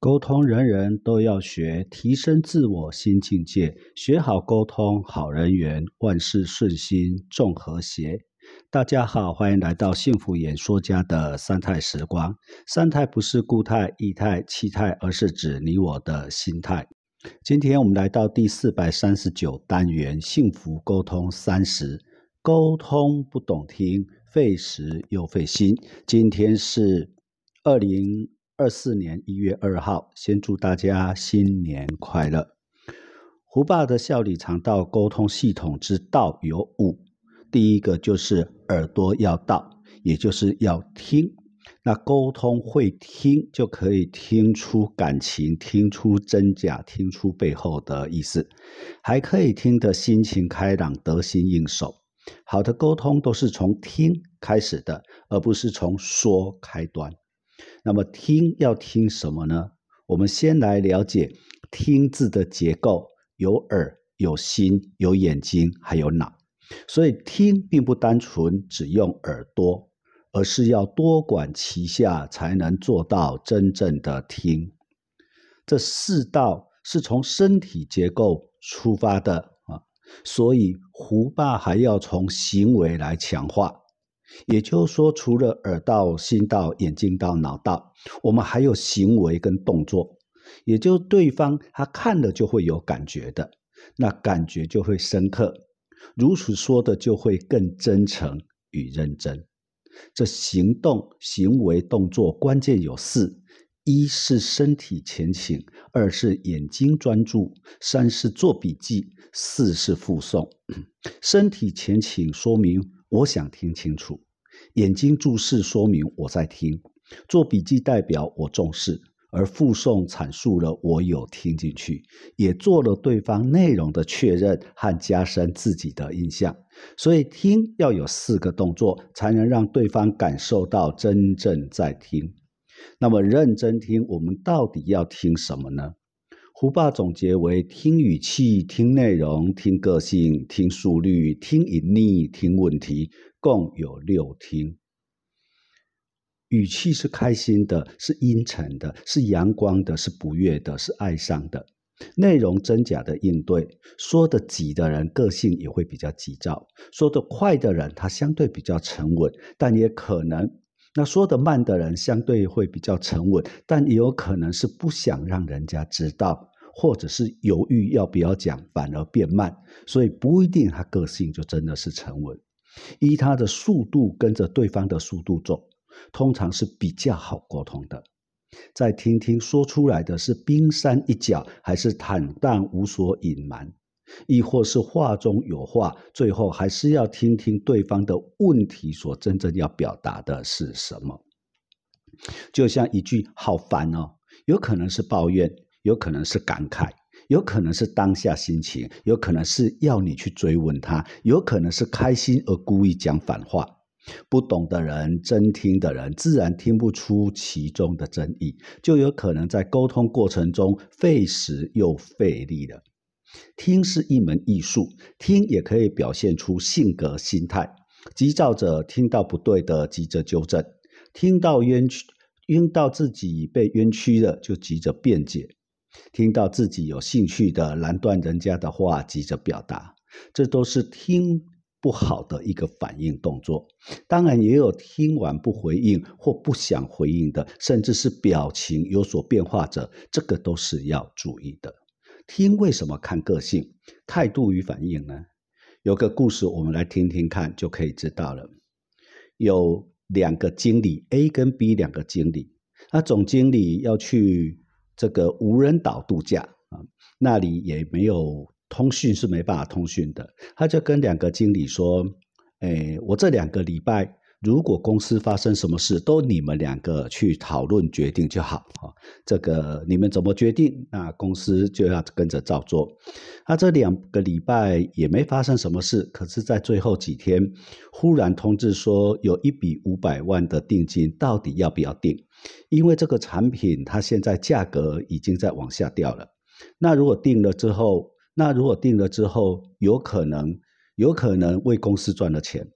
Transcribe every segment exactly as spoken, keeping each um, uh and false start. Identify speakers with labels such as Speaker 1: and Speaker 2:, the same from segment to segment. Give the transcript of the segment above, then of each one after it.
Speaker 1: 沟通人人都要学，提升自我新境界。学好沟通，好人缘，万事顺心，众和谐。大家好，欢迎来到幸福演说家的三态时光。三态不是固态、液态、气态，而是指你我的心态。今天我们来到第四百三十九单元，幸福沟通三十。沟通不懂听，费时又费心。今天是二零二四年一月二号，先祝大家新年快乐。胡爸的笑里常道沟通系统之道有五，第一个就是耳朵要到，也就是要听。那沟通会听，就可以听出感情，听出真假，听出背后的意思，还可以听得心情开朗，得心应手。好的沟通都是从听开始的，而不是从说开端。那么听要听什么呢？我们先来了解听字的结构，有耳、有心、有眼睛，还有脑。所以听并不单纯只用耳朵，而是要多管齐下，才能做到真正的听。这四道是从身体结构出发的啊，所以胡爸还要从行为来强化。也就是说，除了耳道、心道、眼睛道、脑道，我们还有行为跟动作，也就是对方他看了就会有感觉的，那感觉就会深刻，如此说的就会更真诚与认真。这行动、行为、动作关键有四：一是身体前倾，二是眼睛专注，三是做笔记，四是复诵。身体前倾说明我想听清楚，眼睛注视说明我在听，做笔记代表我重视，而复诵阐述了我有听进去，也做了对方内容的确认和加深自己的印象。所以听要有四个动作，才能让对方感受到真正在听。那么认真听，我们到底要听什么呢？胡爸总结为听语气、听内容、听个性、听速率、听隐匿、听问题，共有六听。语气是开心的，是阴沉的，是阳光的，是不悦的，是哀伤的。内容真假的应对，说得急的人个性也会比较急躁，说得快的人他相对比较沉稳，但也可能那说得慢的人相对会比较沉稳，但也有可能是不想让人家知道，或者是犹豫要不要讲，反而变慢，所以不一定他个性就真的是沉稳。依他的速度跟着对方的速度走，通常是比较好沟通的。再听听说出来的是冰山一角，还是坦荡无所隐瞒，亦或是话中有话，最后还是要听听对方的问题所真正要表达的是什么。就像一句好烦哦，有可能是抱怨，有可能是感慨，有可能是当下心情，有可能是要你去追问他，有可能是开心而故意讲反话。不懂的人，真听的人自然听不出其中的真意，就有可能在沟通过程中费时又费力了。听是一门艺术，听也可以表现出性格心态。急躁者听到不对的急着纠正，听到冤屈听到自己被冤屈了就急着辩解，听到自己有兴趣的拦断人家的话急着表达，这都是听不好的一个反应动作。当然也有听完不回应或不想回应的，甚至是表情有所变化者，这个都是要注意的。听为什么看个性、态度与反应呢？有个故事我们来听听看就可以知道了。有两个经理 A 跟 B 两个经理，那总经理要去这个无人岛度假啊，那里也没有通讯，是没办法通讯的。他就跟两个经理说，诶，我这两个礼拜如果公司发生什么事，都你们两个去讨论决定就好。这个你们怎么决定，那公司就要跟着照做。那这两个礼拜也没发生什么事，可是在最后几天忽然通知说有一笔五百万的定金，到底要不要定？因为这个产品它现在价格已经在往下掉了，那如果定了之后那如果定了之后有可能有可能为公司赚了钱，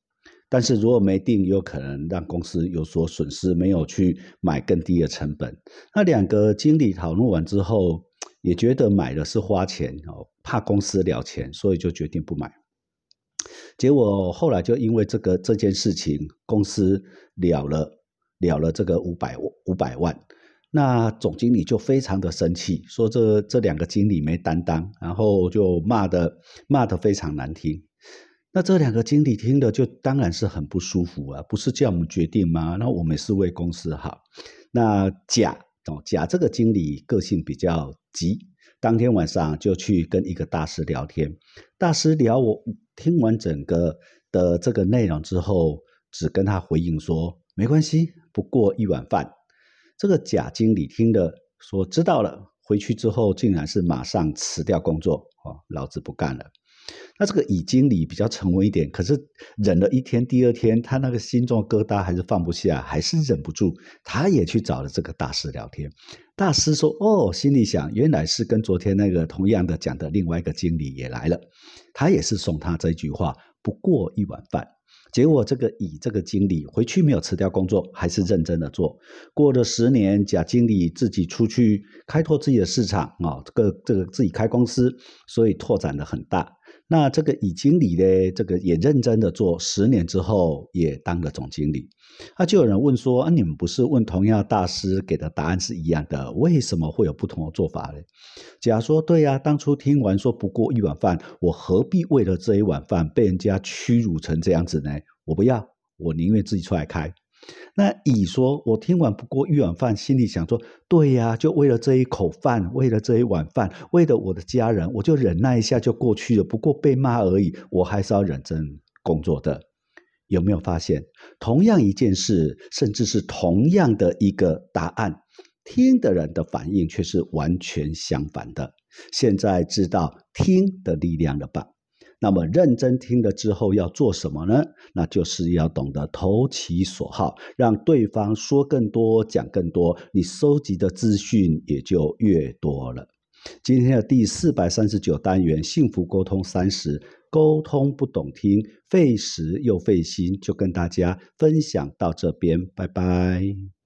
Speaker 1: 但是如果没定，有可能让公司有所损失，没有去买更低的成本。那两个经理讨论完之后，也觉得买的是花钱哦，怕公司了钱，所以就决定不买。结果后来就因为这个这件事情，公司了了了了这个五百五百万。那总经理就非常的生气，说这这两个经理没担当，然后就骂的骂得非常难听。那这两个经理听的就当然是很不舒服啊，不是叫我们决定吗？那我们是为公司好。那甲哦甲这个经理个性比较急，当天晚上就去跟一个大师聊天。大师聊我听完整个的这个内容之后，只跟他回应说没关系，不过一碗饭。这个贾经理听了说知道了，回去之后竟然是马上辞掉工作，哦，老子不干了。那这个乙经理比较沉稳一点，可是忍了一天，第二天他那个心中疙瘩还是放不下，还是忍不住，他也去找了这个大师聊天。大师说哦，心里想原来是跟昨天那个同样的讲的另外一个经理也来了，他也是送他这句话，不过一碗饭。结果这个乙这个经理回去没有辞掉工作，还是认真的做。过了十年，甲经理自己出去开拓自己的市场啊，这个这个自己开公司，所以拓展的很大。那这个乙经理呢，这个也认真的做，十年之后也当了总经理。那就有人问说啊，你们不是问同样大师给的答案是一样的，为什么会有不同的做法呢？甲说对啊，当初听完说不过一碗饭，我何必为了这一碗饭被人家屈辱成这样子呢？我不要，我宁愿自己出来开。那乙说我听完不过一碗饭，心里想说对呀，就为了这一口饭，为了这一碗饭，为了我的家人，我就忍耐一下就过去了，不过被骂而已，我还是要认真工作的。有没有发现同样一件事，甚至是同样的一个答案，听的人的反应却是完全相反的？现在知道听的力量了吧？那么认真听了之后要做什么呢？那就是要懂得投其所好，让对方说更多，讲更多，你收集的资讯也就越多了。今天的第四百三十九单元幸福沟通三十，沟通不懂听，费时又费心，就跟大家分享到这边，拜拜。